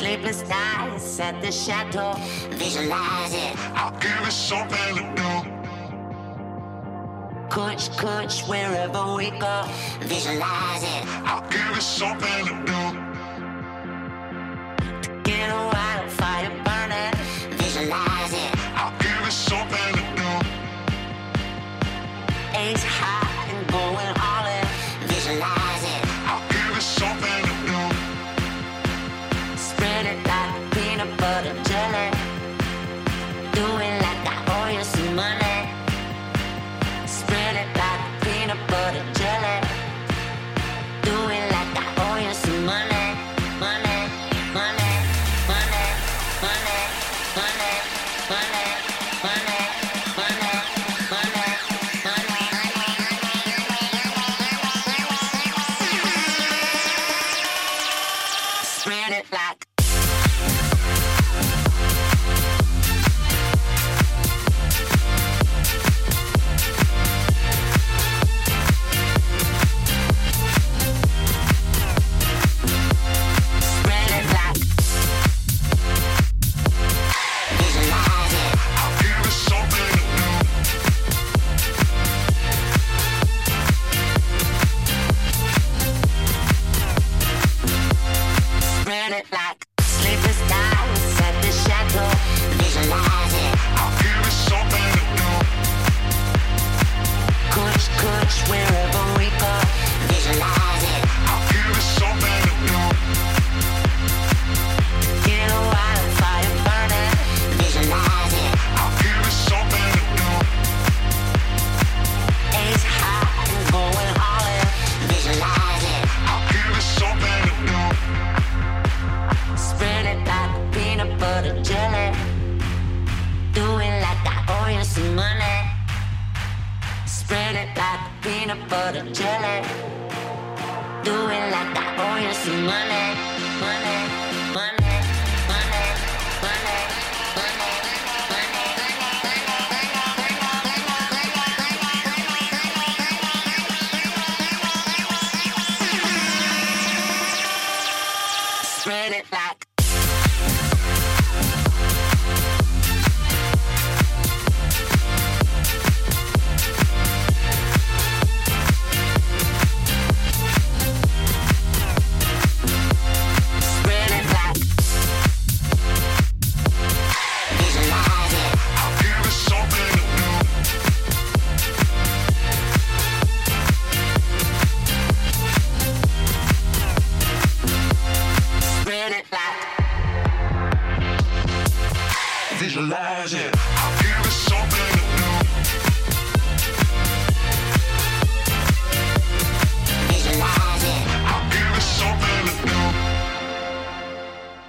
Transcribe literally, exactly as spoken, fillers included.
Sleepless nights at the chateau. Visualize it. I'll give it something to do. Kush, kush, wherever we go. Visualize it. I'll give it something to do. Get a wildfire burning. Visualize it. I'll give it something to do. Ace high and going all in. Visualize it. I'll give it something to do. Spread it like peanut butter jelly. Do it like I owe you some money. Spread it like peanut butter jelly. Do it like I owe you some money. Money, money, money, money, money, money, money, money, money, money. Spread it like like sleepless nights at the chateau. Visualize it. I'll give it something to do. Kush, kush, wherever we go. Visualize it. I'll give it something to do. Get a wildfire burning. Visualize it. I'll give it something to do. Ace high and going all in. Visualize it. I'll give it something to do. Spread it like peanut butter jelly. Do it like I owe you some money. Spread it like peanut butter jelly. Do it like I owe you some money. Money, money, money, money, money, money. Spread it like Visualize it.